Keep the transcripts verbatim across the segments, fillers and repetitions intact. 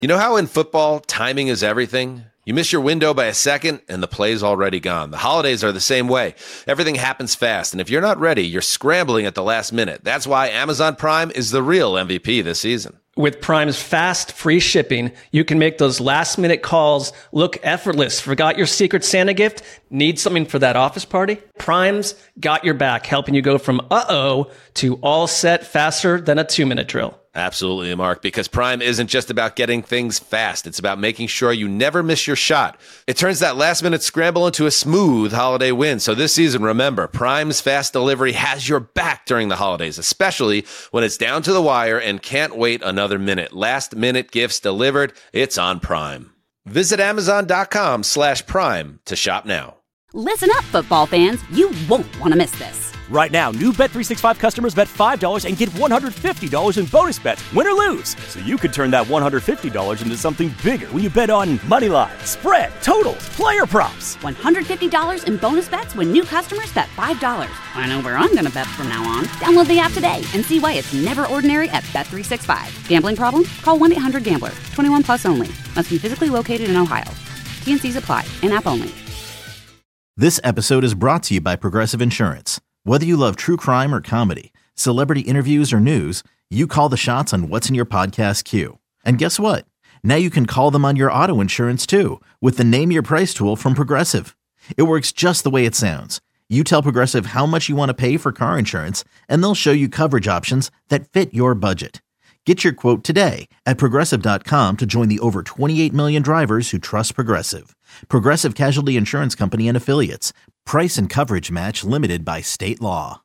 You know how in football, timing is everything? You miss your window by a second, and the play's already gone. The holidays are the same way. Everything happens fast, and if you're not ready, you're scrambling at the last minute. That's why Amazon Prime is the real M V P this season. With Prime's fast, free shipping, you can make those last-minute calls look effortless. Forgot your Secret Santa gift? Need something for that office party? Prime's got your back, helping you go from uh-oh to all set faster than a two-minute drill. Absolutely, Mark, because Prime isn't just about getting things fast. It's about making sure you never miss your shot. It turns that last-minute scramble into a smooth holiday win. So this season, remember, Prime's fast delivery has your back during the holidays, especially when it's down to the wire and can't wait another minute. Last-minute gifts delivered, it's on Prime. Visit Amazon.com slash Prime to shop now. Listen up, football fans. You won't want to miss this. Right now, new Bet three sixty-five customers bet five dollars and get one hundred fifty dollars in bonus bets, win or lose. So you could turn that one hundred fifty dollars into something bigger when you bet on money line, spread, totals, player props. one hundred fifty dollars in bonus bets when new customers bet five dollars. I know where I'm going to bet from now on. Download the app today and see why it's never ordinary at Bet three sixty-five. Gambling problem? Call one eight hundred gambler. twenty-one plus only. Must be physically located in Ohio. T and C's apply. In-app only. This episode is brought to you by Progressive Insurance. Whether you love true crime or comedy, celebrity interviews or news, you call the shots on what's in your podcast queue. And guess what? Now you can call them on your auto insurance too with the Name Your Price tool from Progressive. It works just the way it sounds. You tell Progressive how much you want to pay for car insurance, and they'll show you coverage options that fit your budget. Get your quote today at Progressive dot com to join the over twenty-eight million drivers who trust Progressive. Progressive Casualty Insurance Company and Affiliates. Price and coverage match limited by state law.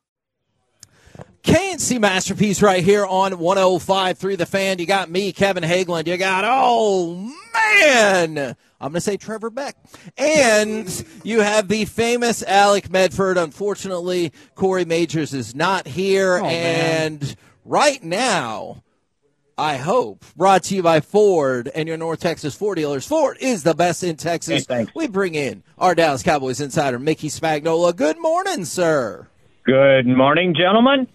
K and C Masterpiece right here on one oh five point three The Fan. You got me, Kevin Hagelin. You got, oh, man, I'm going to say Trevor Beck. And you have the famous Alec Medford. Unfortunately, Corey Majors is not here. Oh, and man. Right now, I hope, brought to you by Ford and your North Texas Ford dealers. Ford is the best in Texas. Hey, we bring in our Dallas Cowboys insider, Mickey Spagnola. Good morning, sir. Good morning, gentlemen.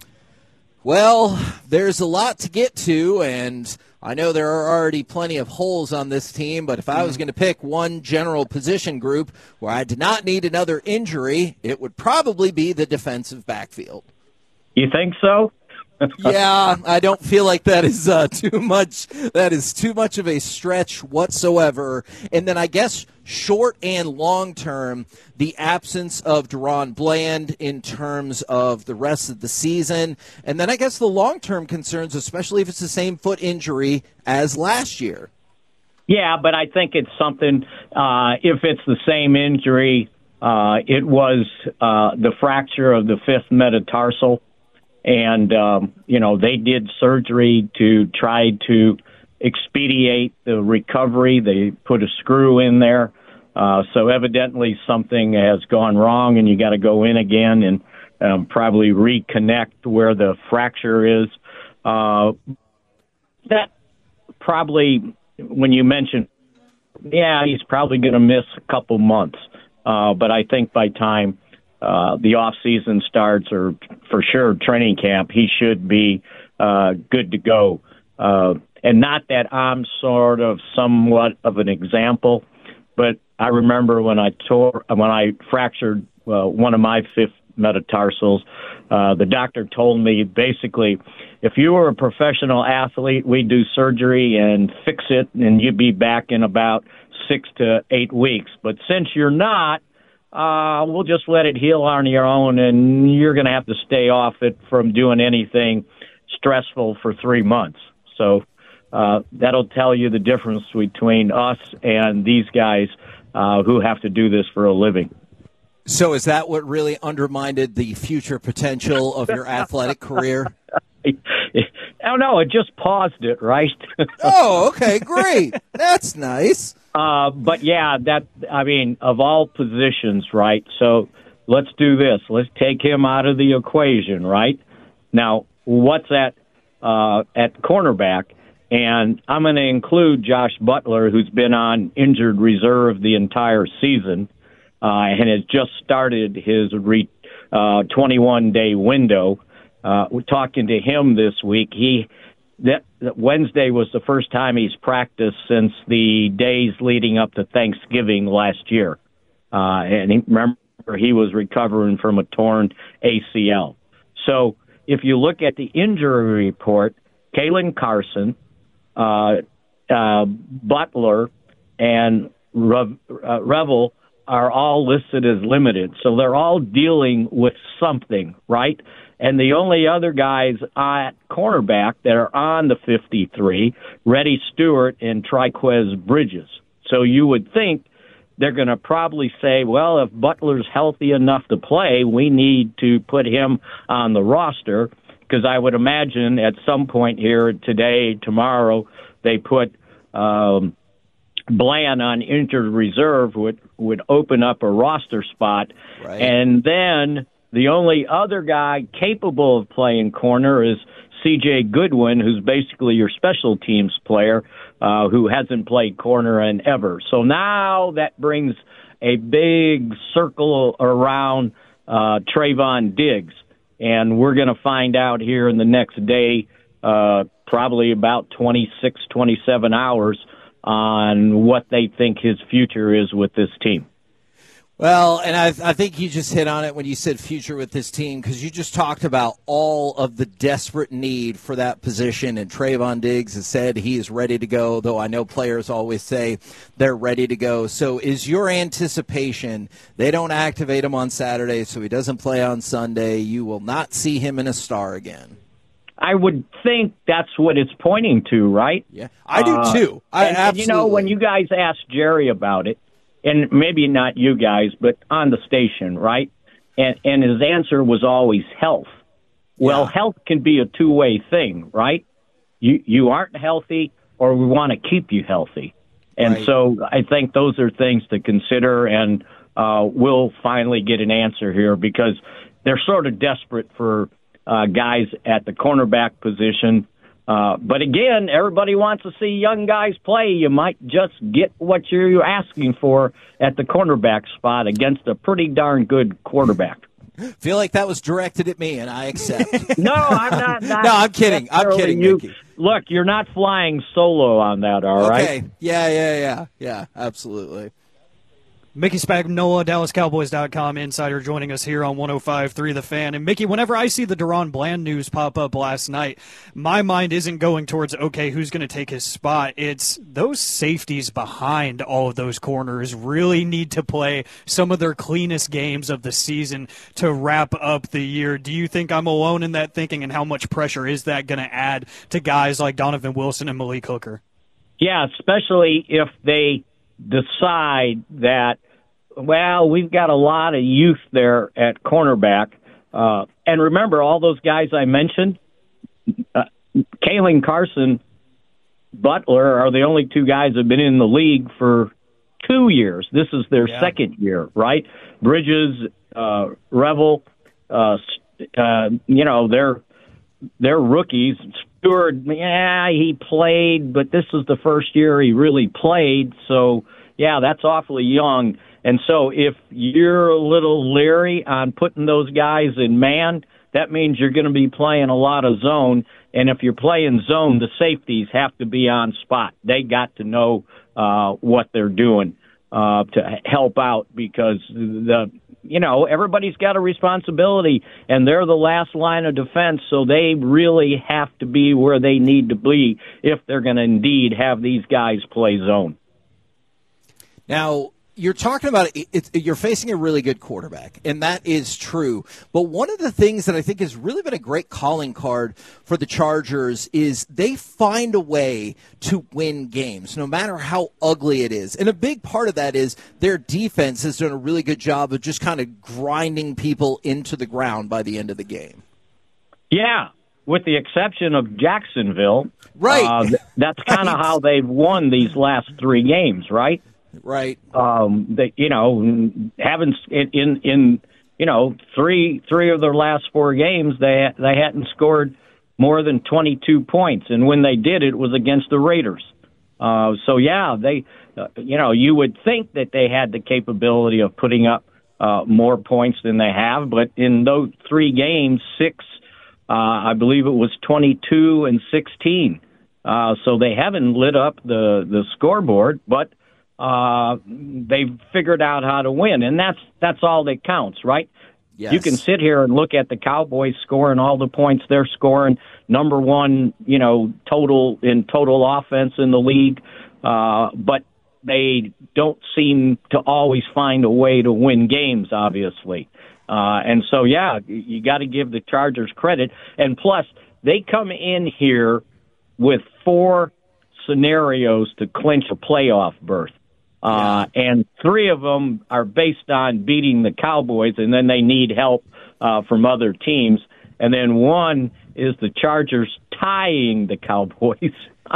Well, there's a lot to get to, and I know there are already plenty of holes on this team, but if I was going to pick one general position group where I did not need another injury, it would probably be the defensive backfield. You think so? Yeah, I don't feel like that is uh, too much. That is too much of a stretch whatsoever. And then I guess short and long term, the absence of Deron Bland in terms of the rest of the season. And then I guess the long term concerns, especially if it's the same foot injury as last year. Yeah, but I think it's something, uh, if it's the same injury, uh, it was uh, the fracture of the fifth metatarsal. And, um, you know, they did surgery to try to expedite the recovery. They put a screw in there. Uh, so evidently something has gone wrong, and you got to go in again and um, probably reconnect where the fracture is. Uh, that probably, when you mention, yeah, he's probably going to miss a couple months. Uh, but I think by time Uh, the off season starts, or for sure training camp, he should be uh, good to go. Uh, and not that I'm sort of somewhat of an example, but I remember when I tore, when I fractured uh, one of my fifth metatarsals, uh, the doctor told me basically, if you were a professional athlete, we'd do surgery and fix it, and you'd be back in about six to eight weeks. But since you're not, Uh, we'll just let it heal on your own, and you're going to have to stay off it from doing anything stressful for three months. So uh, that'll tell you the difference between us and these guys uh, who have to do this for a living. So is that what really undermined the future potential of your athletic career? Oh, no, it just paused it, right? Oh, okay, great. That's nice. Uh, but, yeah, that I mean, of all positions, right? So let's do this. Let's take him out of the equation, right? Now, what's at, uh, at cornerback? And I'm going to include Josh Butler, who's been on injured reserve the entire season uh, and has just started his re, uh, twenty-one day window. Uh, we're talking to him this week. He that Wednesday was the first time he's practiced since the days leading up to Thanksgiving last year. Uh, and he, remember, he was recovering from a torn A C L. So if you look at the injury report, Kalen Carson, uh, uh, Butler, and Rev, uh, Revel are all listed as limited. So they're all dealing with something, right? And the only other guys at cornerback that are on the fifty-three, Reddy Stewart and Triquez Bridges. So you would think they're going to probably say, well, if Butler's healthy enough to play, we need to put him on the roster, because I would imagine at some point here today, tomorrow, they put um, Bland on injured reserve, would, would open up a roster spot. Right. And then the only other guy capable of playing corner is C J Goodwin, who's basically your special teams player, uh, who hasn't played corner in ever. So now that brings a big circle around uh, Trayvon Diggs, and we're going to find out here in the next day, uh, probably about twenty-six, twenty-seven hours, on what they think his future is with this team. Well, and I, I think you just hit on it when you said future with this team, because you just talked about all of the desperate need for that position, and Trayvon Diggs has said he is ready to go, though I know players always say they're ready to go. So is your anticipation they don't activate him on Saturday so he doesn't play on Sunday, you will not see him in a star again? I would think that's what it's pointing to, right? Yeah, I do uh, too. I and, absolutely. And, you know, when you guys asked Jerry about it, and maybe not you guys, but on the station, right? And and his answer was always health. Well, yeah. Health can be a two-way thing, right? You you aren't healthy, or we want to keep you healthy. And right. so I think those are things to consider, and uh, we'll finally get an answer here, because they're sort of desperate for uh, guys at the cornerback position. Uh, but again, everybody wants to see young guys play. You might just get what you're asking for at the cornerback spot against a pretty darn good quarterback. Feel like that was directed at me, and I accept. No, I'm not. not no, I'm kidding. I'm kidding, you, Mickey. Look, you're not flying solo on that, all right? Okay. Yeah, yeah, yeah. Yeah, absolutely. Mickey Spagnola, Dallas Cowboys dot com insider, joining us here on one oh five point three The Fan. And, Mickey, whenever I see the Deron Bland news pop up last night, my mind isn't going towards, okay, who's going to take his spot? It's those safeties behind all of those corners really need to play some of their cleanest games of the season to wrap up the year. Do you think I'm alone in that thinking, and how much pressure is that going to add to guys like Donovan Wilson and Malik Hooker? Yeah, especially if they decide that, well, we've got a lot of youth there at cornerback. Uh, and remember, all those guys I mentioned, uh, Kalen Carson, Butler, are the only two guys that have been in the league for two years. This is their yeah. second year, right? Bridges, uh, Revel, uh, uh, you know, they're, they're rookies. Stewart, yeah, he played, but this is the first year he really played. So, yeah, that's awfully young. And so if you're a little leery on putting those guys in man, that means you're going to be playing a lot of zone. And if you're playing zone, the safeties have to be on spot. They got to know uh, what they're doing uh, to help out, because the you know everybody's got a responsibility, and they're the last line of defense, so they really have to be where they need to be if they're going to indeed have these guys play zone. Now, you're talking about it, it, you're facing a really good quarterback, and that is true. But one of the things that I think has really been a great calling card for the Chargers is they find a way to win games, no matter how ugly it is. And a big part of that is their defense has done a really good job of just kind of grinding people into the ground by the end of the game. Yeah, with the exception of Jacksonville. Right. Uh, that's kind of right. how they've won these last three games, right? Right. Um, they, you know, haven't in in you know three three of their last four games they they hadn't scored more than twenty-two points, and when they did, it was against the Raiders. Uh, so yeah, they uh, you know you would think that they had the capability of putting up uh, more points than they have, but in those three games, six, uh, I believe it was twenty-two and sixteen. Uh, so they haven't lit up the, the scoreboard, but uh, they've figured out how to win, and that's that's all that counts, right? Yes. You can sit here and look at the Cowboys scoring all the points they're scoring, number one, you know, total in total offense in the league, uh, but they don't seem to always find a way to win games, obviously. Uh, and so, yeah, you got to give the Chargers credit. And plus, they come in here with four scenarios to clinch a playoff berth. Uh, yeah. And three of them are based on beating the Cowboys, and then they need help uh, from other teams. And then one is the Chargers tying the Cowboys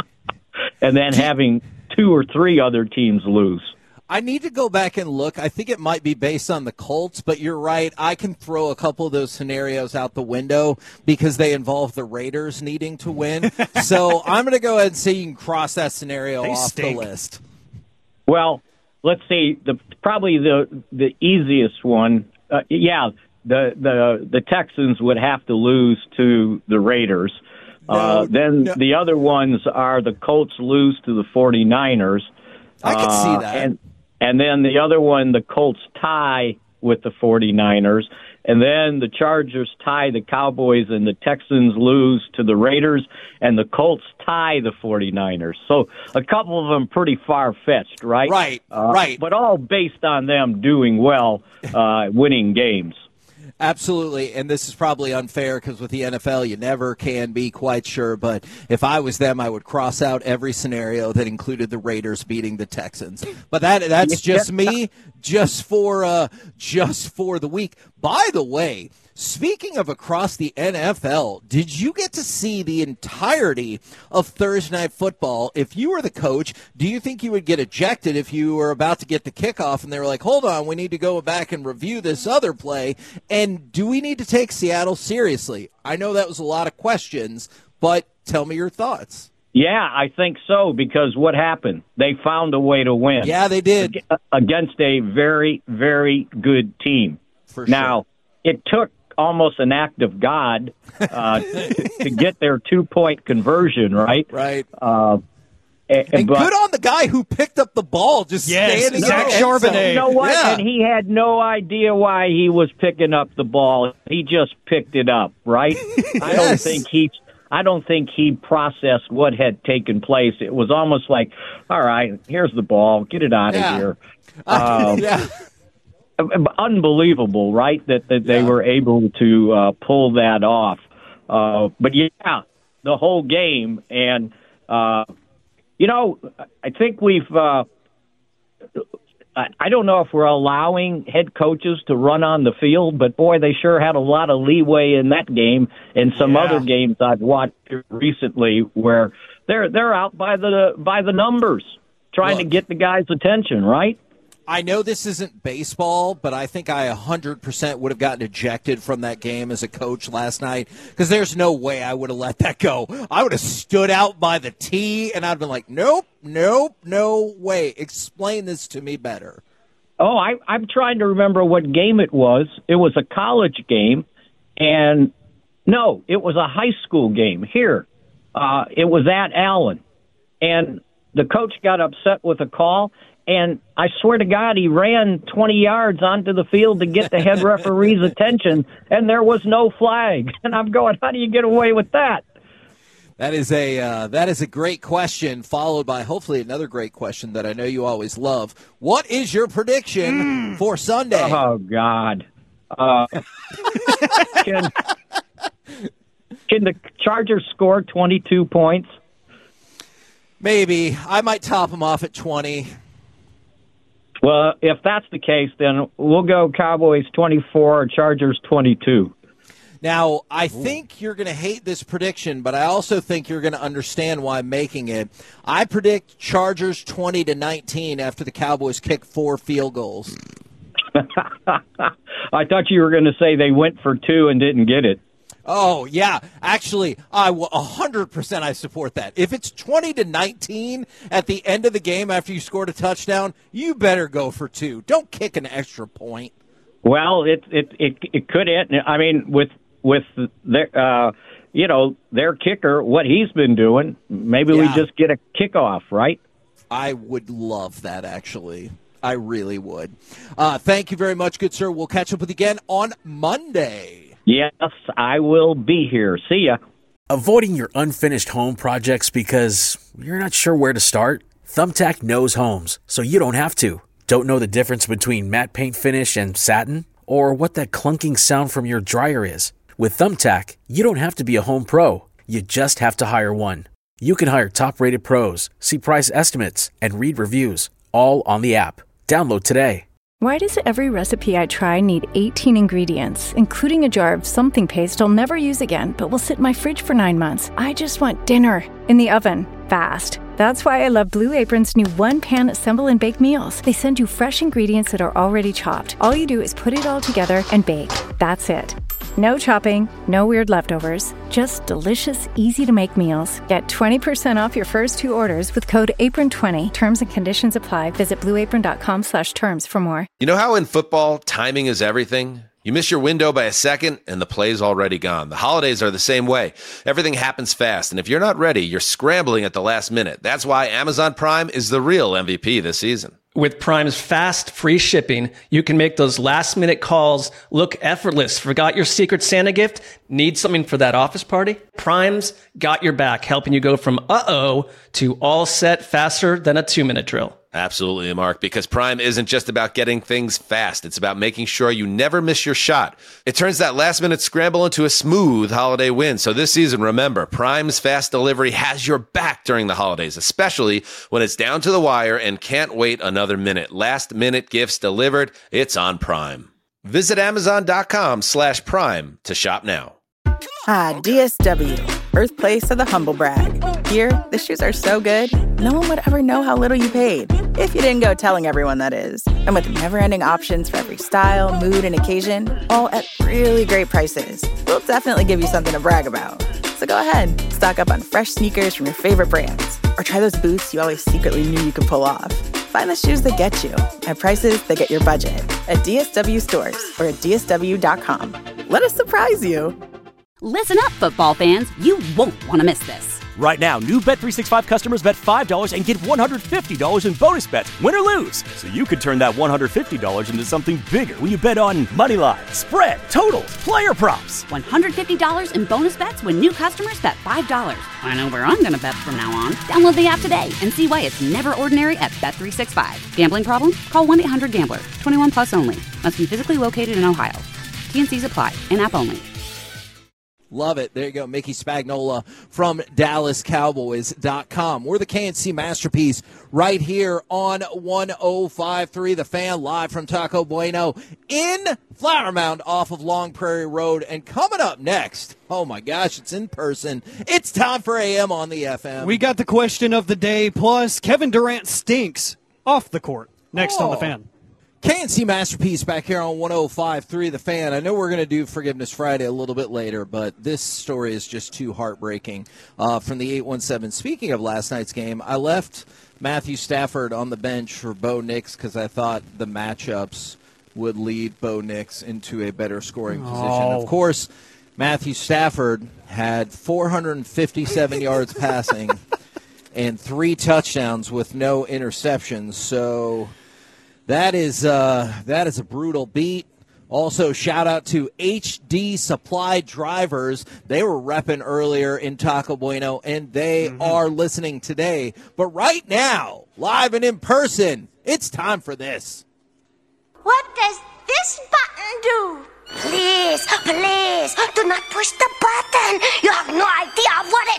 and then having two or three other teams lose. I need to go back and look. I think it might be based on the Colts, but you're right. I can throw a couple of those scenarios out the window because they involve the Raiders needing to win. So I'm going to go ahead and say you can cross that scenario they off stink. the list. Well, let's see. The probably the the easiest one. Uh, yeah, the the the Texans would have to lose to the Raiders. No, uh, then no. the other ones are the Colts lose to the 49ers. I can uh, see that. And, and then the other one, the Colts tie with the 49ers. And then the Chargers tie the Cowboys and the Texans lose to the Raiders and the Colts tie the 49ers. So a couple of them pretty far-fetched, right? Right, uh, right. But all based on them doing well, uh, winning games. Absolutely, and this is probably unfair because with the N F L, you never can be quite sure. But if I was them, I would cross out every scenario that included the Raiders beating the Texans. But that that's just me, just for uh, just for the week. By the way, speaking of across the N F L, did you get to see the entirety of Thursday Night Football? If you were the coach, do you think you would get ejected if you were about to get the kickoff and they were like, hold on, we need to go back and review this other play? And do we need to take Seattle seriously? I know that was a lot of questions, but tell me your thoughts. Yeah, I think so, because what happened? They found a way to win. Yeah, they did. Against a very, very good team. For sure. Now, it took almost an act of God uh, to, to get their two-point conversion, right? Right. Uh, and and but, good on the guy who picked up the ball, just yes, standing Zach there. Charbonnet. You know what? Yeah. And he had no idea why he was picking up the ball. He just picked it up, right? Yes. I don't think he I don't think he processed what had taken place. It was almost like, all right, here's the ball. Get it out Yeah. of here. Uh, Um, yeah. Unbelievable, right, that, that they Yeah. were able to uh, pull that off. Uh, but, yeah, the whole game. And, uh, you know, I think we've uh, – I don't know if we're allowing head coaches to run on the field, but, boy, they sure had a lot of leeway in that game and some Yeah. other games I've watched recently where they're they're out by the by the numbers trying Look. to get the guys' attention, right? I know this isn't baseball, but I think I one hundred percent would have gotten ejected from that game as a coach last night because there's no way I would have let that go. I would have stood out by the tee, and I'd been like, nope, nope, no way. Explain this to me better. Oh, I, I'm trying to remember what game it was. It was a college game, and no, it was a high school game here. Uh, it was at Allen, and the coach got upset with a call, and I swear to God, he ran twenty yards onto the field to get the head referee's attention, and there was no flag. And I'm going, how do you get away with that? That is a uh, that is a great question, followed by hopefully another great question that I know you always love. What is your prediction Mm. for Sunday? Oh, God. Uh, can, can the Chargers score twenty-two points? Maybe. I might top them off at twenty. Well, if that's the case, then we'll go Cowboys twenty-four, Chargers twenty-two. Now, I think you're going to hate this prediction, but I also think you're going to understand why I'm making it. I predict Chargers twenty to nineteen after the Cowboys kick four field goals. I thought you were going to say they went for two and didn't get it. Oh, yeah. Actually, I will one hundred percent I support that. If it's twenty to nineteen at the end of the game after you scored a touchdown, you better go for two. Don't kick an extra point. Well, it it it, it could end. I mean, with with the, uh, you know, their kicker, what he's been doing. Maybe Yeah. we just get a kickoff, right? I would love that, actually. I really would. Uh, thank you very much, good sir. We'll catch up with you again on Monday. Yes, I will be here. See ya. Avoiding your unfinished home projects because you're not sure where to start? Thumbtack knows homes, so you don't have to. Don't know the difference between matte paint finish and satin? Or what that clunking sound from your dryer is? With Thumbtack, you don't have to be a home pro. You just have to hire one. You can hire top-rated pros, see price estimates, and read reviews, all on the app. Download today. Why does every recipe I try need eighteen ingredients, including a jar of something paste I'll never use again, but will sit in my fridge for nine months? I just want dinner in the oven, fast. That's why I love Blue Apron's new one-pan assemble and bake meals. They send you fresh ingredients that are already chopped. All you do is put it all together and bake. That's it. No chopping, no weird leftovers, just delicious, easy-to-make meals. Get twenty percent off your first two orders with code apron twenty. Terms and conditions apply. Visit blueapron.com slash terms for more. You know how in football, timing is everything? You miss your window by a second, and the play's already gone. The holidays are the same way. Everything happens fast, and if you're not ready, you're scrambling at the last minute. That's why Amazon Prime is the real M V P this season. With Prime's fast, free shipping, you can make those last-minute calls look effortless. Forgot your Secret Santa gift? Need something for that office party? Prime's got your back, helping you go from uh-oh to all set faster than a two-minute drill. Absolutely, Mark, because Prime isn't just about getting things fast. It's about making sure you never miss your shot. It turns that last-minute scramble into a smooth holiday win. So this season, remember, Prime's fast delivery has your back during the holidays, especially when it's down to the wire and can't wait another minute. Last-minute gifts delivered, it's on Prime. Visit Amazon.com slash Prime to shop now. Ah, D S W, birthplace of the humble brag. Here, the shoes are so good, no one would ever know how little you paid. If you didn't go telling everyone, that is. And with never-ending options for every style, mood, and occasion, all at really great prices, we'll definitely give you something to brag about. So go ahead, stock up on fresh sneakers from your favorite brands, or try those boots you always secretly knew you could pull off. Find the shoes that get you at prices that get your budget at D S W stores or at D S W dot com. Let us surprise you. Listen up, football fans. You won't want to miss this. Right now, new Bet three sixty-five customers bet five dollars and get one hundred fifty dollars in bonus bets, win or lose. So you could turn that one hundred fifty dollars into something bigger when you bet on money line, spread, totals, player props. one hundred fifty dollars in bonus bets when new customers bet five dollars. I know where I'm going to bet from now on. Download the app today and see why it's never ordinary at Bet three sixty-five. Gambling problem? Call one eight hundred gambler. twenty-one plus only. Must be physically located in Ohio. T N Cs apply. In-app only. Love it. There you go. Mickey Spagnola from Dallas Cowboys dot com. We're the K N C Masterpiece right here on one oh five point three The Fan, live from Taco Bueno in Flower Mound off of Long Prairie Road. And coming up next, oh my gosh, it's in person. It's time for A M on the F M. We got the question of the day, plus Kevin Durant stinks off the court. Next oh. on The Fan. K N C Masterpiece back here on one oh five point three The Fan. I know we're going to do Forgiveness Friday a little bit later, but this story is just too heartbreaking. Uh, from the eight one seven, speaking of last night's game, I left Matthew Stafford on the bench for Bo Nix because I thought the matchups would lead Bo Nix into a better scoring position. Oh. Of course, Matthew Stafford had four hundred fifty-seven yards passing and three touchdowns with no interceptions, so... That is uh, that is a brutal beat. Also, shout out to H D Supply Drivers. They were repping earlier in Taco Bueno, and they mm-hmm. are listening today. But right now, live and in person, it's time for this. What does this button do? Please, please, do not push the button. You have no idea what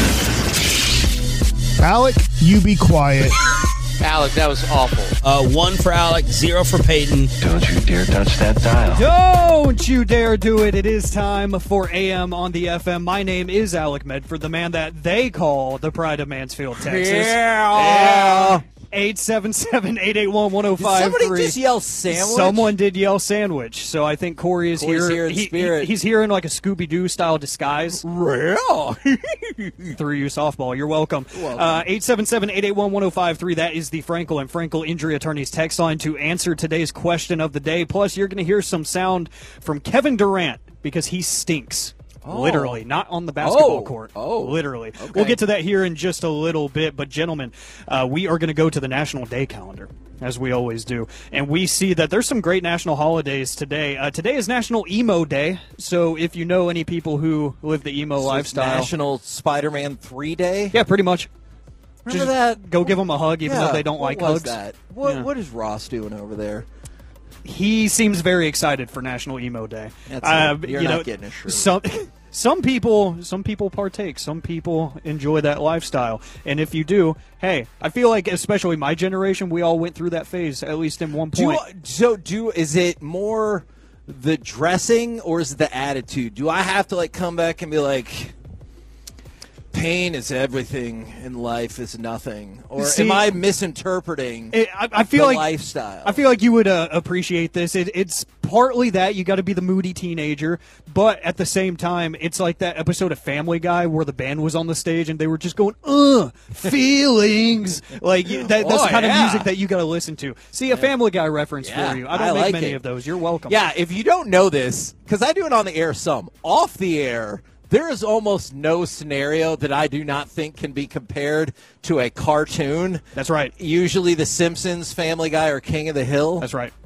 it... Alec, you be quiet. Alec, that was awful. Uh, one for Alec, zero for Peyton. Don't you dare touch that dial. Don't you dare do it. It is time for A M on the F M. My name is Alec Medford, the man that they call the Pride of Mansfield, Texas. Yeah. yeah. eight seven seven, eight eight one, one oh five three. Did somebody just yell sandwich? Someone did yell sandwich. So I think Corey is Corey's here. here in he, spirit. He, he's here in like a Scooby-Doo style disguise. Real? Threw you softball. You're welcome. welcome. Uh, eight seven seven, eight eight one, one oh five three. That is the Frankel and Frankel Injury Attorneys text line to answer today's question of the day. Plus, you're going to hear some sound from Kevin Durant because he stinks Oh. Literally, not on the basketball Oh. court. Oh. Literally. Okay. We'll get to that here in just a little bit. But, gentlemen, uh, we are going to go to the National Day calendar, as we always do. And we see that there's some great national holidays today. Uh, today is National Emo Day. So if you know any people who live the emo So it's lifestyle. National Spider-Man three Day? Yeah, pretty much. Remember Just that? Go give them a hug, even Yeah, though they don't what like was hugs. that? What, Yeah. what is Ross doing over there? He seems very excited for National Emo Day. That's Uh, it. You're you not know, getting a shirt. Some some people some people partake. Some people enjoy that lifestyle. And if you do, hey, I feel like especially my generation, we all went through that phase at least in one Do point. you, so do is it more the dressing or is it the attitude? Do I have to like come back and be like, pain is everything and life is nothing, or See, am I misinterpreting It, I, I feel the like lifestyle? I feel like you would uh, appreciate this. It, it's partly that you got to be the moody teenager, but at the same time, it's like that episode of Family Guy where the band was on the stage and they were just going, "Ugh, feelings." Like you- that, that's Oh, the kind yeah. of music that you got to listen to. See, a Family Guy reference Yeah, for you. I don't I make like many it. of those. You're welcome. Yeah, if you don't know this, because I do it on the air some, off the air, there is almost no scenario that I do not think can be compared to a cartoon. That's right. Usually The Simpsons, Family Guy, or King of the Hill. That's right.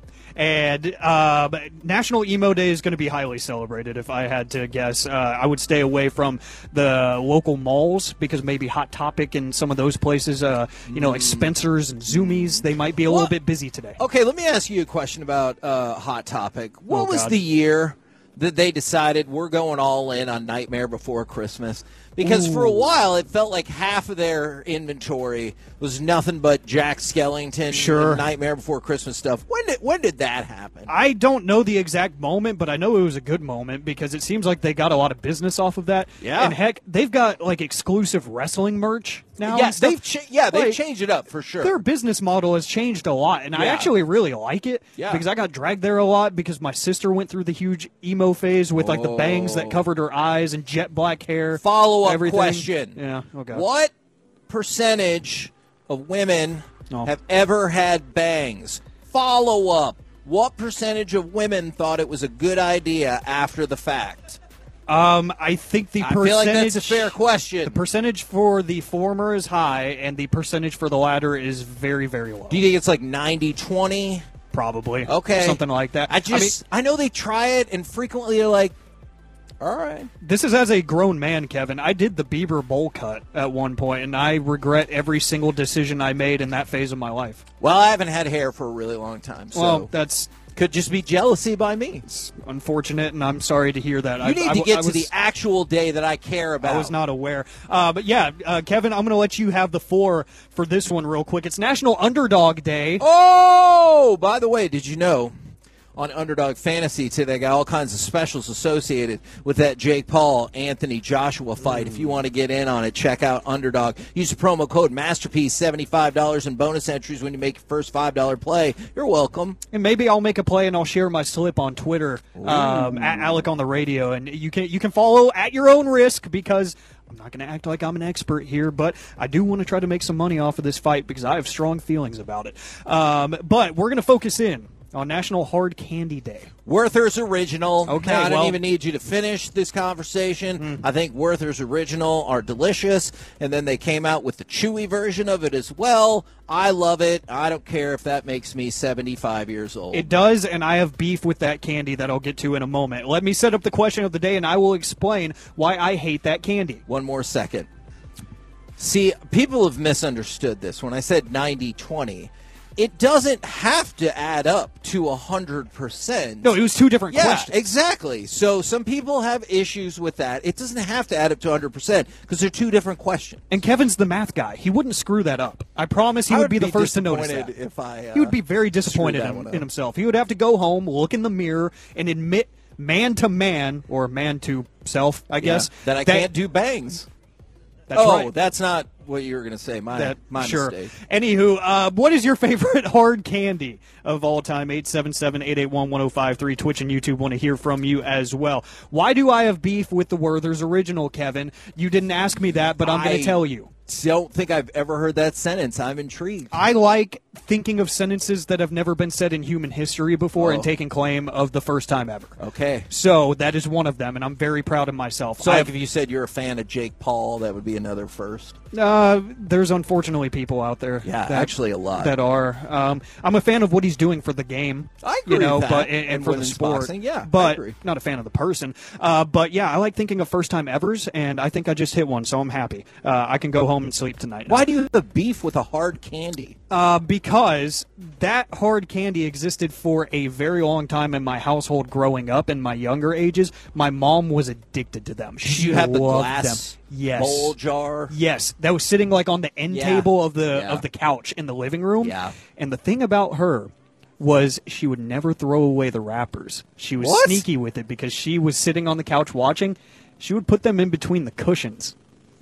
And uh, National Emo Day is going to be highly celebrated, if I had to guess. Uh, I would stay away from the local malls because maybe Hot Topic and some of those places, uh, you know, like Spencer's and Zoomies, they might be a What? little bit busy today. Okay, let me ask you a question about uh, Hot Topic. What Oh, was God. the year that they decided we're going all in on Nightmare Before Christmas? Because for a Ooh. while it felt like half of their inventory was nothing but Jack Skellington Sure. and Nightmare Before Christmas stuff. When did when did that happen? I don't know the exact moment, but I know it was a good moment because it seems like they got a lot of business off of that. Yeah. And heck, they've got like exclusive wrestling merch now. and Yes, stuff. they've cha- yeah they've Like, changed it up for sure. Their business model has changed a lot, and I Yeah. actually really like it Yeah. because I got dragged there a lot because my sister went through the huge emo phase with like the bangs that Oh. covered her eyes and jet black hair. Follow up everything. question. Yeah. Okay. What percentage of women No. have ever had bangs? Follow up. What percentage of women thought it was a good idea after the fact? Um, I think the I percentage. feel like that's a fair question. The percentage for the former is high, and the percentage for the latter is very, very low. Do you think it's like ninety twenty? Probably. Okay. Something like that. I just, I, know they try it, and frequently they're like, all right. This is as a grown man, Kevin. I did the Bieber bowl cut at one point, and I regret every single decision I made in that phase of my life. Well, I haven't had hair for a really long time, so Well, that's could just be jealousy by me. It's unfortunate, and I'm sorry to hear that. You I, need I- to get I to was- the actual day that I care about. I was not aware. Uh, but yeah, uh, Kevin, I'm going to let you have the floor for this one real quick. It's National Underdog Day. Oh, by the way, did you know on Underdog Fantasy today they got all kinds of specials associated with that Jake Paul Anthony Joshua fight? If you want to get in on it, check out Underdog. Use the promo code Masterpiece, seventy-five dollars in bonus entries when you make your first five dollar play. You're welcome. And maybe I'll make a play and I'll share my slip on Twitter um, at Alec on the radio, and you can you can follow at your own risk because I'm not going to act like I'm an expert here, but I do want to try to make some money off of this fight because I have strong feelings about it. Um, but we're going to focus in on National Hard Candy Day. Werther's Original. Okay, Now, I well- don't even need you to finish this conversation. I think Werther's Original are delicious, and then they came out with the chewy version of it as well. I love it. I don't care if that makes me seventy-five years old. It does, and I have beef with that candy that I'll get to in a moment. Let me set up the question of the day, and I will explain why I hate that candy. One more second. See, people have misunderstood this. When I said ninety twenty, it doesn't have to add up to one hundred percent. No, it was two different Yeah, questions. exactly. So some people have issues with that. It doesn't have to add up to one hundred percent because they're two different questions. And Kevin's the math guy. He wouldn't screw that up. I promise he I would, would be the be first to notice that. disappointed if I, uh, he would be very disappointed that in, one up. in himself. He would have to go home, look in the mirror, and admit man to man, or man to self, I guess, that I can't do bangs. That's oh, right. that's not what you were going to say. My, That, my sure. mistake. Anywho, uh, what is your favorite hard candy of all time? eight seven seven, eight eight one, one oh five three. Twitch and YouTube want to hear from you as well. Why do I have beef with the Werther's Original, Kevin? You didn't ask me that, but I'm going I- to tell you. don't think I've ever heard that sentence. I'm intrigued. I like thinking of sentences that have never been said in human history before Oh. and taking claim of the first time ever. Okay. So that is one of them, and I'm very proud of myself. So I like if you said you're a fan of Jake Paul, that would be another first. Uh, there's unfortunately people out there. Yeah, that, actually a lot. that are. Um, I'm a fan of what he's doing for the game. I agree you know, with that. but and, and And for the women's sport. boxing, yeah, I but agree. not a fan of the person. Uh, but yeah, I like thinking of first time evers, and I think I just hit one, so I'm happy. Uh, I can go home and sleep tonight. Why do you have a beef with a hard candy? Uh, because that hard candy existed for a very long time in my household growing up in my younger ages. My mom was addicted to them. She you have the loved glass them. Yes. bowl jar? Yes, that was sitting like on the end Yeah. table of the Yeah. of the couch in the living room. Yeah. And the thing about her was she would never throw away the wrappers. She was What? sneaky with it because she was sitting on the couch watching. She would put them in between the cushions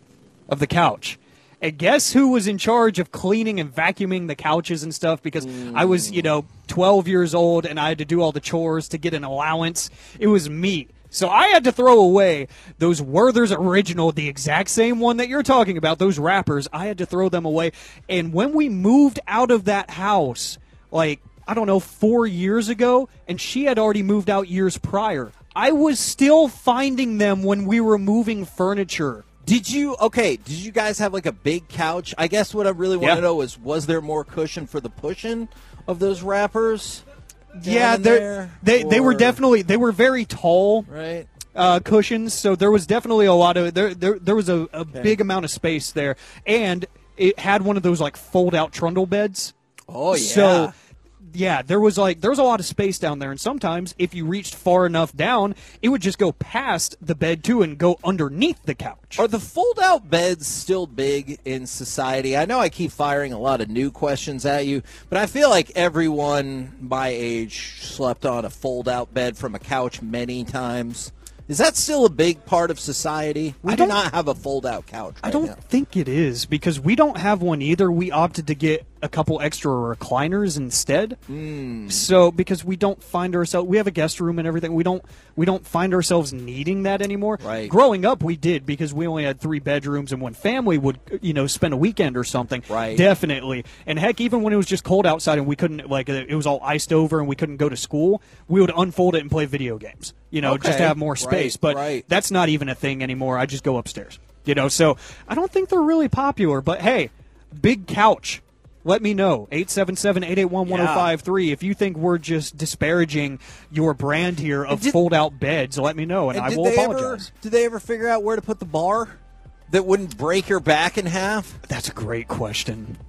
of the couch. And guess who was in charge of cleaning and vacuuming the couches and stuff? Because I was, you know, twelve years old and I had to do all the chores to get an allowance. It was me. So I had to throw away those Werther's Original, the exact same one that you're talking about, those wrappers. I had to throw them away. And when we moved out of that house, like, I don't know, four years ago, and she had already moved out years prior, I was still finding them when we were moving furniture. Did you, okay, did you guys have like a big couch? I guess what I really want Yeah. to know is, was there more cushion for the pushing of those wrappers? down Yeah, in they're- there? they they were Or- definitely they were very tall, right? Uh, cushions. So there was definitely a lot of there. There, there was a, a big amount of space there, and it had one of those like fold out trundle beds. Oh, yeah. So yeah, there was like there was a lot of space down there, and sometimes if you reached far enough down, it would just go past the bed too and go underneath the couch. Are the fold-out beds still big in society? I know I keep firing a lot of new questions at you, but I feel like everyone my age slept on a fold-out bed from a couch many times. Is that still a big part of society? We I do don't- not have a fold-out couch right I don't now. think it is because we don't have one either. We opted to get a couple extra recliners instead. Mm. So because we don't find ourselves, we have a guest room and everything. We don't we don't find ourselves needing that anymore. Right. Growing up, we did because we only had three bedrooms and one family would you know spend a weekend or something. Right. Definitely. And heck, even when it was just cold outside and we couldn't like it was all iced over and we couldn't go to school, we would unfold it and play video games. You know, just Okay. to have more space. Right, but right. that's not even a thing anymore. I just go upstairs. You know, so I don't think they're really popular. But hey, big couch. Let me know. eight seven seven, eight eight one, one oh five three. If you think we're just disparaging your brand here of did- fold-out beds, let me know, and, And I did will they apologize. ever did they ever figure out where to put the bar that wouldn't break your back in half? That's a great question.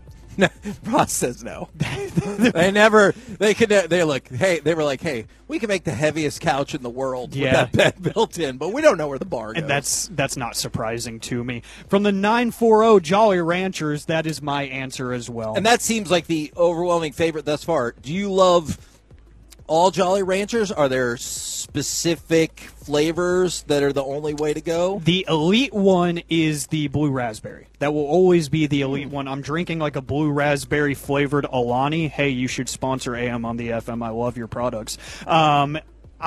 Ross says no. they never. They could. They look. Hey, they were like, hey, we can make the heaviest couch in the world Yeah. with that bed built in, but we don't know where the bar goes. And that's that's not surprising to me. From the nine forty Jolly Ranchers, that is my answer as well. And that seems like the overwhelming favorite thus far. Do you love all Jolly Ranchers? Are there specific flavors that are the only way to go? The elite one is the blue raspberry. That will always be the elite one. I'm drinking like a blue raspberry flavored Alani. Hey, you should sponsor A M on the F M. I love your products. Um,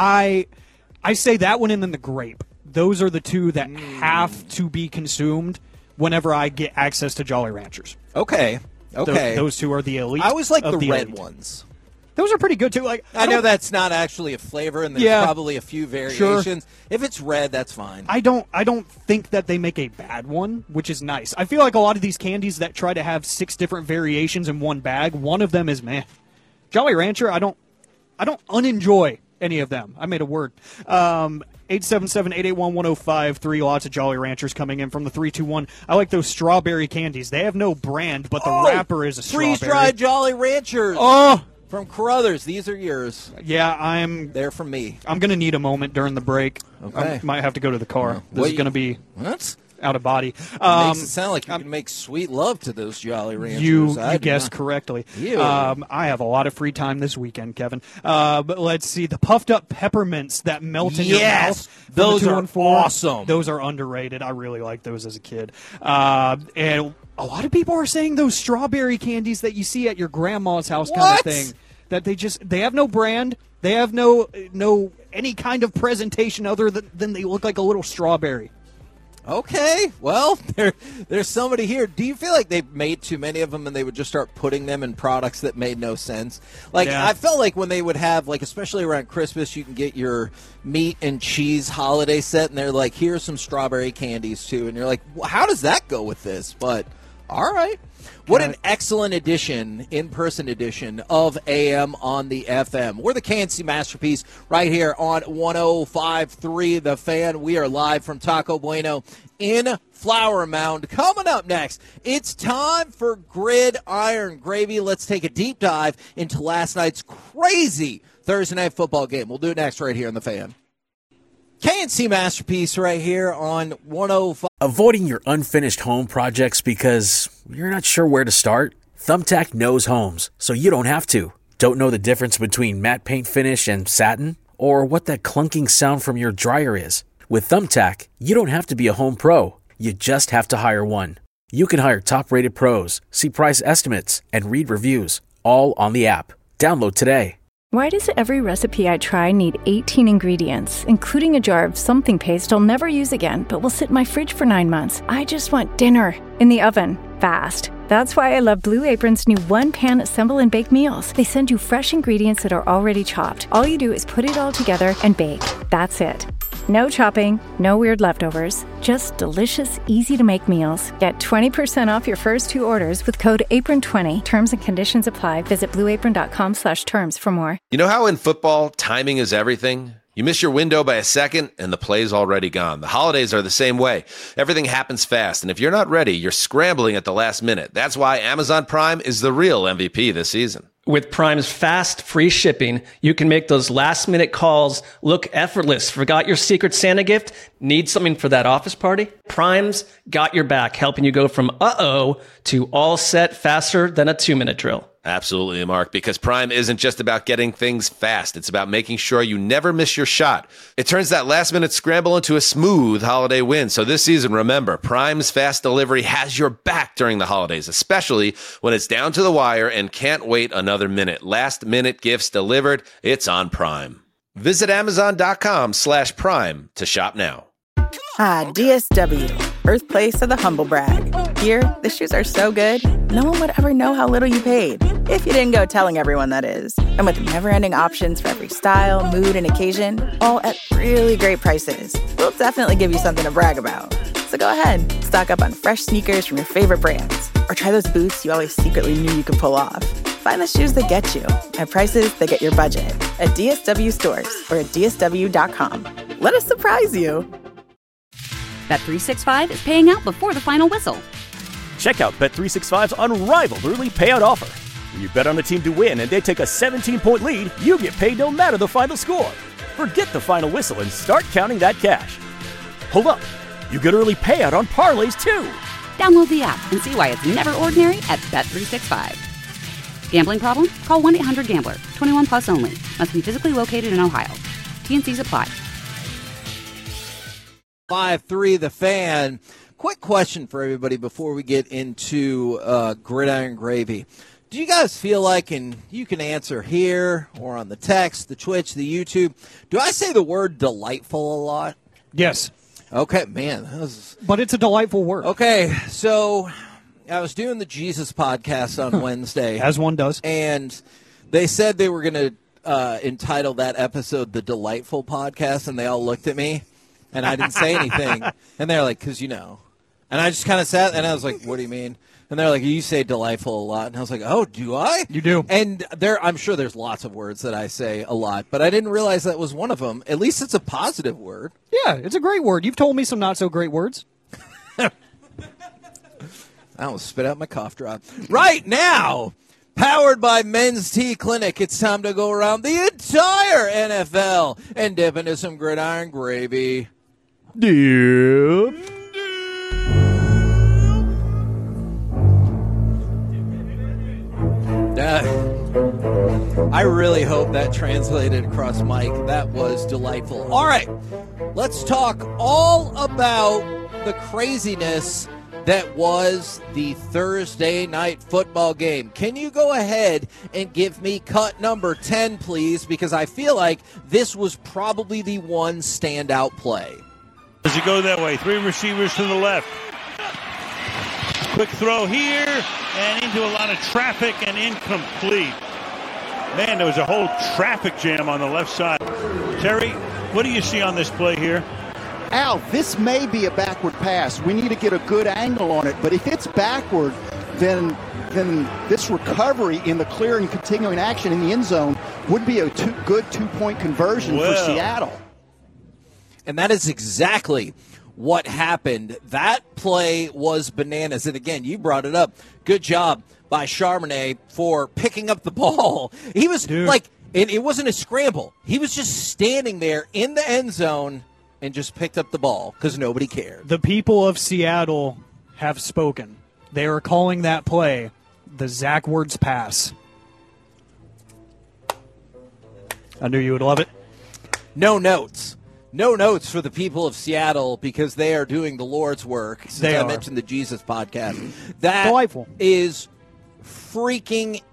I I say that one and then the grape. Those are the two that have to be consumed whenever I get access to Jolly Ranchers. Okay. Tho- Okay. those two are the elite. I always like of the, red elite. ones. Those are pretty good too. Like I, know don't- that's not actually a flavor, and there's Yeah. probably a few variations. If it's red, that's fine. I don't I don't think that they make a bad one, which is nice. I feel like a lot of these candies that try to have six different variations in one bag, one of them is meh. Jolly Rancher, I don't I don't unenjoy any of them. I made a word. Um eight seven seven, eight eight one, one oh five three. Lots of Jolly Ranchers coming in from the three two one. I like those strawberry candies. They have no brand, but the Oh, wrapper is a strawberry. freeze-dried Jolly Ranchers. Oh, from Carruthers. These are yours. yeah, I'm They're from me. I'm going to need a moment during the break. Okay. I might have to go to the car. What This is you- going to be What? out of body. It Um, makes it sound like you can make sweet love to those Jolly Ranchers. You, I you do guessed not. correctly. Ew. Um, I have a lot of free time this weekend, Kevin. Uh, but let's see. The puffed up peppermints that melt in your Yes! mouth. from Those the two are one four, awesome. Those are underrated. I really liked those as a kid. Uh, and a lot of people are saying those strawberry candies that you see at your grandma's house kind What? of thing. That they just, they have no brand. They have no, no, any kind of presentation other than, than they look like a little strawberry. Okay, well, there, there's somebody here. Do you feel like they made too many of them and they would just start putting them in products that made no sense? Like, Yeah. I felt like when they would have, like, especially around Christmas, you can get your meat and cheese holiday set, and they're like, here's some strawberry candies, too. And you're like, well, how does that go with this? But, all right. What an excellent edition, in-person edition of A M on the F M. We're the K N C Masterpiece right here on one oh five point three The Fan. We are live from Taco Bueno in Flower Mound. Coming up next, it's time for Gridiron Gravy. Let's take a deep dive into last night's crazy Thursday night football game. We'll do it next right here on The Fan. K N C Masterpiece right here on one oh five. Avoiding your unfinished home projects because you're not sure where to start? Thumbtack knows homes, so you don't have to. Don't know the difference between matte paint finish and satin? Or what that clunking sound from your dryer is? With Thumbtack, you don't have to be a home pro. You just have to hire one. You can hire top-rated pros, see price estimates, and read reviews, all on the app. Download today. Why does every recipe I try need eighteen ingredients, including a jar of something paste I'll never use again, but will sit in my fridge for nine months? I just want dinner in the oven, fast. That's why I love Blue Apron's new one-pan assemble and bake meals. They send you fresh ingredients that are already chopped. All you do is put it all together and bake. That's it. No chopping, no weird leftovers, just delicious, easy-to-make meals. Get twenty percent off your first two orders with code apron twenty. Terms and conditions apply. Visit blueapron.com slash terms for more. You know how in football, timing is everything? You miss your window by a second, and the play's already gone. The holidays are the same way. Everything happens fast, and if you're not ready, you're scrambling at the last minute. That's why Amazon Prime is the real M V P this season. With Prime's fast, free shipping, you can make those last-minute calls look effortless. Forgot your Secret Santa gift? Need something for that office party? Prime's got your back, helping you go from uh-oh to all set faster than a two-minute drill. Absolutely, Mark, because Prime isn't just about getting things fast. It's about making sure you never miss your shot. It turns that last-minute scramble into a smooth holiday win. So this season, remember, Prime's fast delivery has your back during the holidays, especially when it's down to the wire and can't wait another minute. Last-minute gifts delivered. It's on Prime. Visit Amazon.com slash Prime to shop now. Ah, D S W, birthplace of the humble brag. Here, the shoes are so good, no one would ever know how little you paid. If you didn't go telling everyone, that is. And with never-ending options for every style, mood, and occasion, all at really great prices, we'll definitely give you something to brag about. So go ahead, stock up on fresh sneakers from your favorite brands, or try those boots you always secretly knew you could pull off. Find the shoes that get you at prices that get your budget at D S W stores or at D S W dot com. Let us surprise you. Bet three sixty-five is paying out before the final whistle. Check out Bet three sixty-five's unrivaled early payout offer. When you bet on a team to win and they take a seventeen-point lead, you get paid no matter the final score. Forget the final whistle and start counting that cash. Hold up. You get early payout on parlays, too. Download the app and see why it's never ordinary at Bet three sixty-five. Gambling problem? Call one eight hundred gambler. twenty-one plus only. Must be physically located in Ohio. T and Cs apply. five three The Fan. Quick question for everybody before we get into uh, Gridiron Gravy. Do you guys feel like, and you can answer here or on the text, the Twitch, the YouTube, do I say the word delightful a lot? Yes. Okay, man. That was... But it's a delightful word. Okay, so I was doing the Jesus podcast on Wednesday. As one does. And they said they were going to uh, entitle that episode The Delightful Podcast, and they all looked at me, and I didn't say anything. And they're like, because you know. And I just kind of sat, and I was like, what do you mean? And they're like, you say delightful a lot. And I was like, oh, do I? You do. And there, I'm sure there's lots of words that I say a lot, but I didn't realize that was one of them. At least it's a positive word. Yeah, it's a great word. You've told me some not-so-great words. I almost spit out my cough drop. Right now, powered by Men's Tea Clinic, it's time to go around the entire N F L and dip into some gridiron gravy. Dip. Uh, I really hope that translated across mic. That was delightful. All right, let's talk all about the craziness that was the Thursday night football game. Can you go ahead and give me cut number ten, please? Because I feel like this was probably the one standout play. Does it go that way? Three receivers to the left. Quick throw here and into a lot of traffic and incomplete. Man, there was a whole traffic jam on the left side. Terry, what do you see on this play here? Al, this may be a backward pass. We need to get a good angle on it. But if it's backward, then then this recovery in the clear and continuing action in the end zone would be a two, good two-point conversion well. for Seattle. And that is exactly what happened. That play was bananas. And again, you brought it up. Good job by Charbonnet for picking up the ball. He was Dude. like, it, it wasn't a scramble. He was just standing there in the end zone and just picked up the ball because nobody cared. The people of Seattle have spoken. They are calling that play the Zach Words pass. I knew you would love it. No notes. No notes for the people of Seattle because they are doing the Lord's work. Since they I are. mentioned the Jesus podcast. That Delightful. is freaking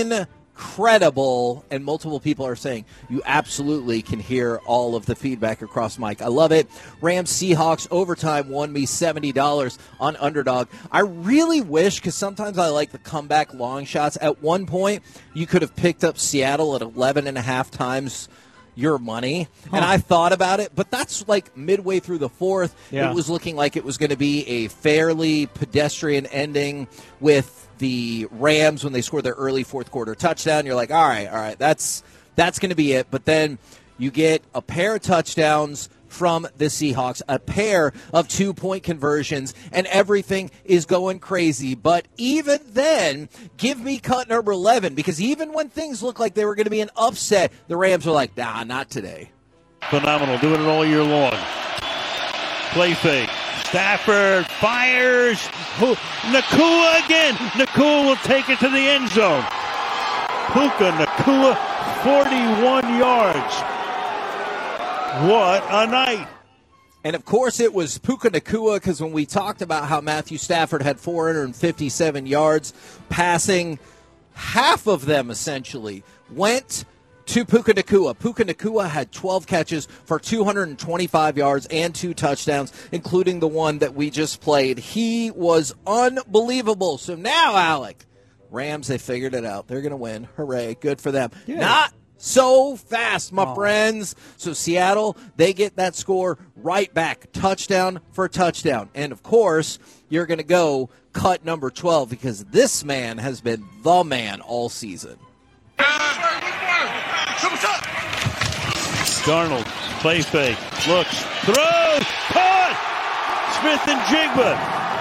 incredible. And multiple people are saying you absolutely can hear all of the feedback across mic. I love it. Rams Seahawks overtime won me seventy dollars on Underdog. I really wish, because sometimes I like the comeback long shots. At one point, you could have picked up Seattle at eleven and a half times your money, huh. and I thought about it, but that's like midway through the fourth. Yeah. It was looking like it was going to be a fairly pedestrian ending with the Rams when they scored their early fourth quarter touchdown. You're like, all right, all right, that's that's going to be it. But then you get a pair of touchdowns from the Seahawks, a pair of two-point conversions, and everything is going crazy. But even then, give me cut number eleven, because even when things look like they were going to be an upset, the Rams were like, nah, not today. Phenomenal, doing it all year long. Play fake. Stafford fires. Nacua again. Nacua will take it to the end zone. Puka Nacua, forty-one yards. What a night. And, of course, it was Puka Nacua, because when we talked about how Matthew Stafford had four hundred fifty-seven yards passing, half of them essentially went to Puka Nacua. Puka Nacua had twelve catches for two hundred twenty-five yards and two touchdowns, including the one that we just played. He was unbelievable. So now, Alec, Rams, they figured it out. They're going to win. Hooray. Good for them. Yeah. Not so fast, my oh. friends. So Seattle, they get that score right back. Touchdown for touchdown. And, of course, you're going to go cut number twelve, because this man has been the man all season. Darnold, play fake, looks, throws, caught! Smith and Jigba.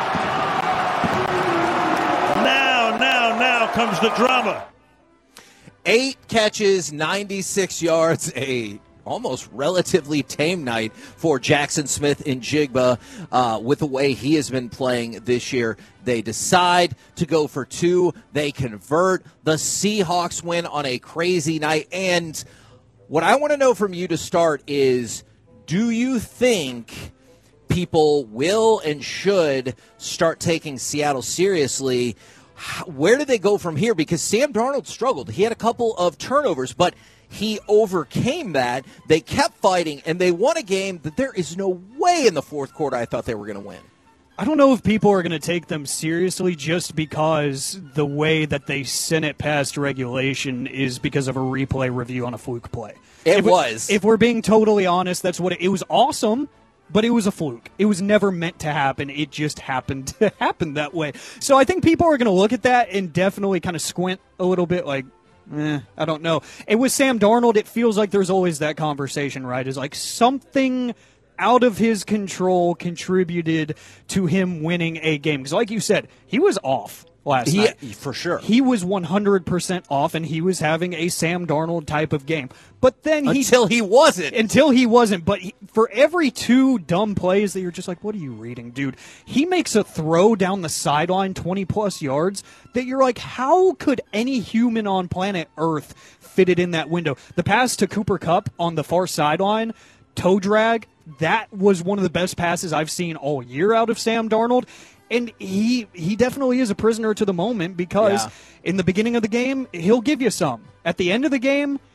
Now, now, now comes the drama. Eight catches, ninety-six yards, a almost relatively tame night for Jackson Smith and Jigba uh, with the way he has been playing this year. They decide to go for two. They convert. The Seahawks win on a crazy night. And what I want to know from you to start is, do you think people will and should start taking Seattle seriously? Where do they go from here? Because Sam Darnold struggled. He had a couple of turnovers, but he overcame that. They kept fighting, and they won a game that there is no way in the fourth quarter I thought they were going to win. I don't know if people are going to take them seriously just because the way that they sent it past regulation is because of a replay review on a fluke play. It if was. If we're being totally honest, that's what it, it was awesome, but it was a fluke. It was never meant to happen. It just happened to happen that way. So I think people are going to look at that and definitely kind of squint a little bit like, eh, I don't know. And with Sam Darnold, it feels like there's always that conversation, right? Is like something out of his control contributed to him winning a game. Because like you said, he was off last he, night. For sure. He was one hundred percent off, and he was having a Sam Darnold type of game. But then he... Until he wasn't. Until he wasn't. But he, for every two dumb plays that you're just like, what are you reading, dude? He makes a throw down the sideline twenty-plus yards that you're like, how could any human on planet Earth fit it in that window? The pass to Cooper Kupp on the far sideline, toe drag, that was one of the best passes I've seen all year out of Sam Darnold. And he he definitely is a prisoner to the moment because yeah. in the beginning of the game, he'll give you some. At the end of the game,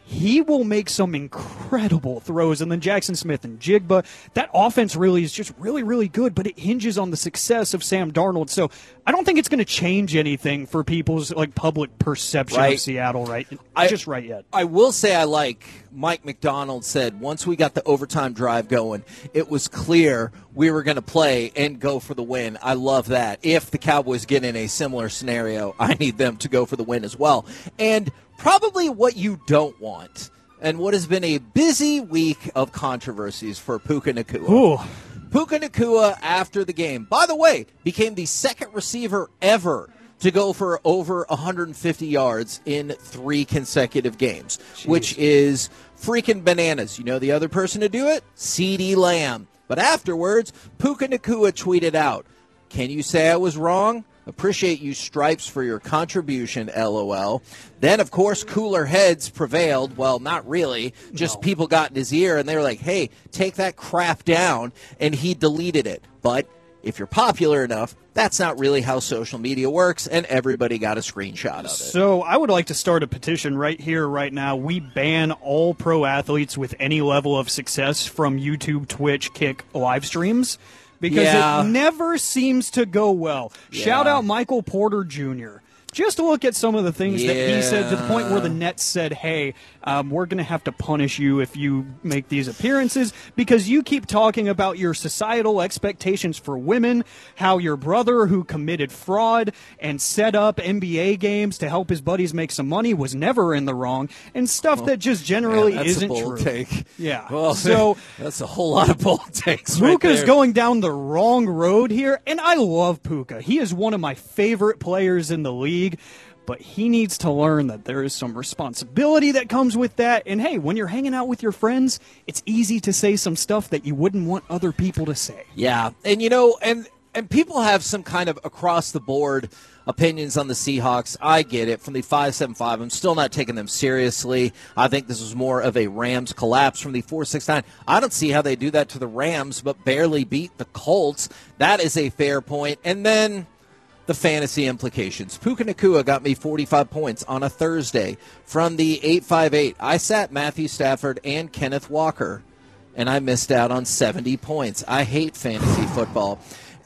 he will make some incredible throws. And then Jackson Smith and Jigba, that offense really is just really, really good, but it hinges on the success of Sam Darnold. So I don't think it's going to change anything for people's like public perception right. of Seattle right I, just right yet. I will say I like Mike McDonald said once we got the overtime drive going, it was clear we were going to play and go for the win. I love that. If the Cowboys get in a similar scenario, I need them to go for the win as well. And probably what you don't want, and what has been a busy week of controversies for Puka Nacua. Ooh. Puka Nacua, after the game, by the way, became the second receiver ever to go for over one hundred fifty yards in three consecutive games, Jeez. which is freaking bananas. You know the other person to do it? CeeDee Lamb. But afterwards, Puka Nacua tweeted out, "Can you say I was wrong? Appreciate you, Stripes, for your contribution, LOL." Then, of course, cooler heads prevailed. Well, not really. Just no. people got in his ear, and they were like, hey, take that crap down, and he deleted it. But if you're popular enough, that's not really how social media works, and everybody got a screenshot of it. So I would like to start a petition right here, right now. We ban all pro athletes with any level of success from YouTube, Twitch, Kick live streams. Because yeah. it never seems to go well. Yeah. Shout out Michael Porter Junior Just look at some of the things yeah. that he said to the point where the Nets said, hey, um, we're going to have to punish you if you make these appearances because you keep talking about your societal expectations for women, how your brother who committed fraud and set up N B A games to help his buddies make some money was never in the wrong, and stuff well, that just generally man, isn't a bold true. Take. Yeah. Well, so that's a whole lot of bold takes. Puka's right going down the wrong road here, and I love Puka. He is one of my favorite players in the league. But he needs to learn that there is some responsibility that comes with that. And, hey, when you're hanging out with your friends, it's easy to say some stuff that you wouldn't want other people to say. Yeah. And, you know, and, and people have some kind of across-the-board opinions on the Seahawks. I get it. From the five seven five, I'm still not taking them seriously. I think this was more of a Rams collapse. From the four six nine, I don't see how they do that to the Rams, but barely beat the Colts. That is a fair point. And then the fantasy implications. Puka Nacua got me forty-five points on a Thursday from the eight five eight. I sat Matthew Stafford and Kenneth Walker, and I missed out on seventy points. I hate fantasy football.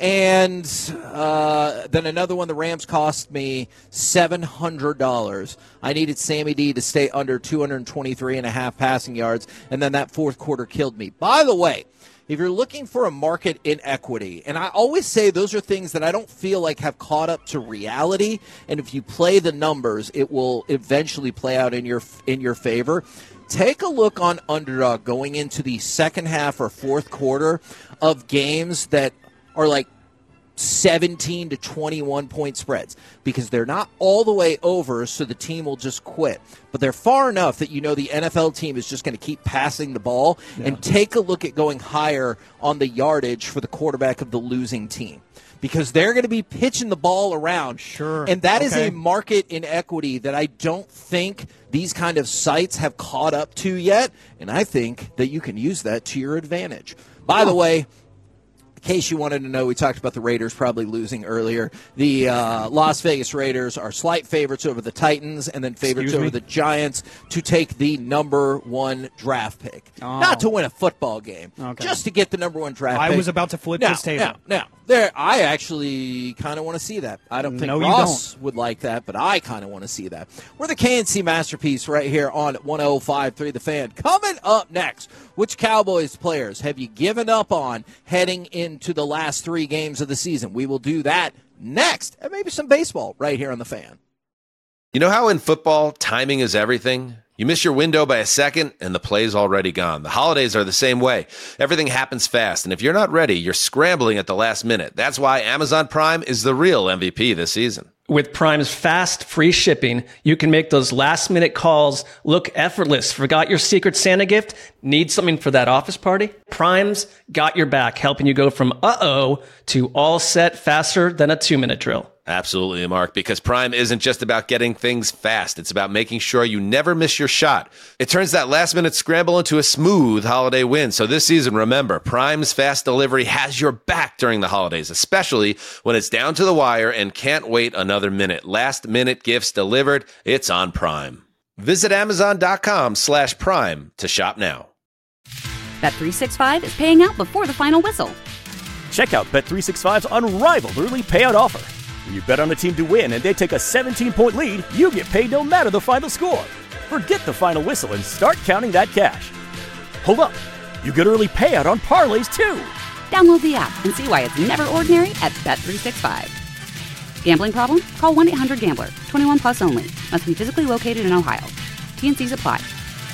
And uh, then another one, the Rams cost me seven hundred dollars. I needed Sammy D to stay under two hundred twenty-three and a half passing yards, and then that fourth quarter killed me. By the way, if you're looking for a market inequity, and I always say those are things that I don't feel like have caught up to reality, and if you play the numbers, it will eventually play out in your in your favor. Take a look on Underdog going into the second half or fourth quarter of games that are like seventeen to twenty-one point spreads, because they're not all the way over, so the team will just quit. But they're far enough that you know the N F L team is just going to keep passing the ball. Yeah. And take a look at going higher on the yardage for the quarterback of the losing team, because they're going to be pitching the ball around. Sure. And that okay. is a market inequity that I don't think these kind of sites have caught up to yet, and I think that you can use that to your advantage. By oh. the way, in case you wanted to know, we talked about the Raiders probably losing earlier. The uh, Las Vegas Raiders are slight favorites over the Titans and then favorites Excuse over me? the Giants to take the number one draft pick. Oh. Not to win a football game, okay. just to get the number one draft I pick. was about to flip now, this table. Now, now, there, I actually kind of want to see that. I don't think no, Ross you don't. would like that, but I kind of want to see that. We're the K N C Masterpiece right here on one oh five point three The Fan. Coming up next, which Cowboys players have you given up on heading into the last three games of the season? We will do that next, and maybe some baseball right here on The Fan. You know how in football, timing is everything? You miss your window by a second, and the play's already gone. The holidays are the same way. Everything happens fast, and if you're not ready, you're scrambling at the last minute. That's why Amazon Prime is the real M V P this season. With Prime's fast, free shipping, you can make those last-minute calls look effortless. Forgot your Secret Santa gift? Need something for that office party? Prime's got your back, helping you go from uh-oh to all set faster than a two-minute drill. Absolutely, Mark, because Prime isn't just about getting things fast. It's about making sure you never miss your shot. It turns that last-minute scramble into a smooth holiday win. So this season, remember, Prime's fast delivery has your back during the holidays, especially when it's down to the wire and can't wait another minute. Last-minute gifts delivered. It's on Prime. Visit Amazon.com slash Prime to shop now. Bet three sixty-five is paying out before the final whistle. Check out Bet three sixty-five's unrivaled early payout offer. When you bet on a team to win and they take a seventeen-point lead, you get paid no matter the final score. Forget the final whistle and start counting that cash. Hold up. You get early payout on parlays, too. Download the app and see why it's never ordinary at Bet three sixty-five. Gambling problem? Call one eight hundred gambler. twenty-one plus only. Must be physically located in Ohio. T and C's apply.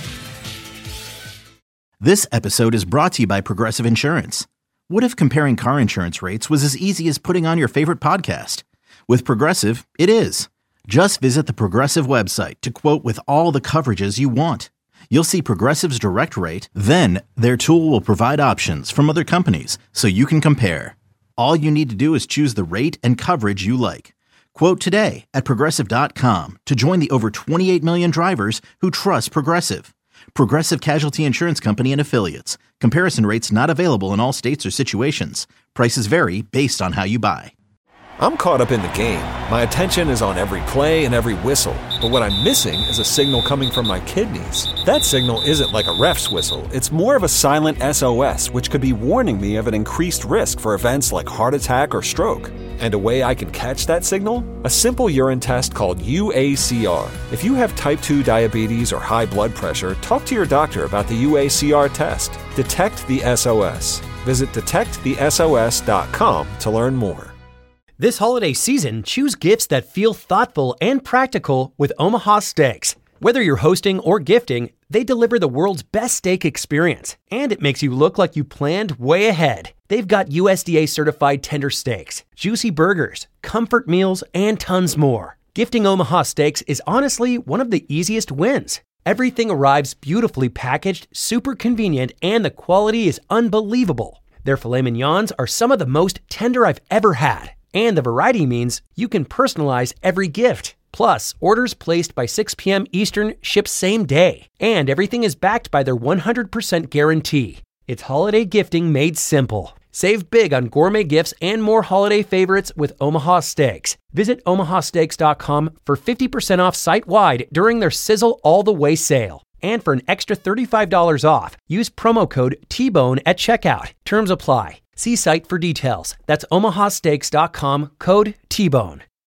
This episode is brought to you by Progressive Insurance. What if comparing car insurance rates was as easy as putting on your favorite podcast? With Progressive, it is. Just visit the Progressive website to quote with all the coverages you want. You'll see Progressive's direct rate, then their tool will provide options from other companies so you can compare. All you need to do is choose the rate and coverage you like. Quote today at Progressive dot com to join the over twenty-eight million drivers who trust Progressive. Progressive Casualty Insurance Company and Affiliates. Comparison rates not available in all states or situations. Prices vary based on how you buy. I'm caught up in the game. My attention is on every play and every whistle. But what I'm missing is a signal coming from my kidneys. That signal isn't like a ref's whistle. It's more of a silent S O S, which could be warning me of an increased risk for events like heart attack or stroke. And a way I can catch that signal? A simple urine test called U A C R. If you have type two diabetes or high blood pressure, talk to your doctor about the U A C R test. Detect the S O S. Visit detect the S O S dot com to learn more. This holiday season, choose gifts that feel thoughtful and practical with Omaha Steaks. Whether you're hosting or gifting, they deliver the world's best steak experience, and it makes you look like you planned way ahead. They've got U S D A certified tender steaks, juicy burgers, comfort meals, and tons more. Gifting Omaha Steaks is honestly one of the easiest wins. Everything arrives beautifully packaged, super convenient, and the quality is unbelievable. Their filet mignons are some of the most tender I've ever had. And the variety means you can personalize every gift. Plus, orders placed by six p.m. Eastern ship same day. And everything is backed by their one hundred percent guarantee. It's holiday gifting made simple. Save big on gourmet gifts and more holiday favorites with Omaha Steaks. Visit omaha steaks dot com for fifty percent off site-wide during their Sizzle All the Way sale. And for an extra thirty-five dollars off, use promo code T bone at checkout. Terms apply. See site for details. That's omaha steaks dot com, code T bone.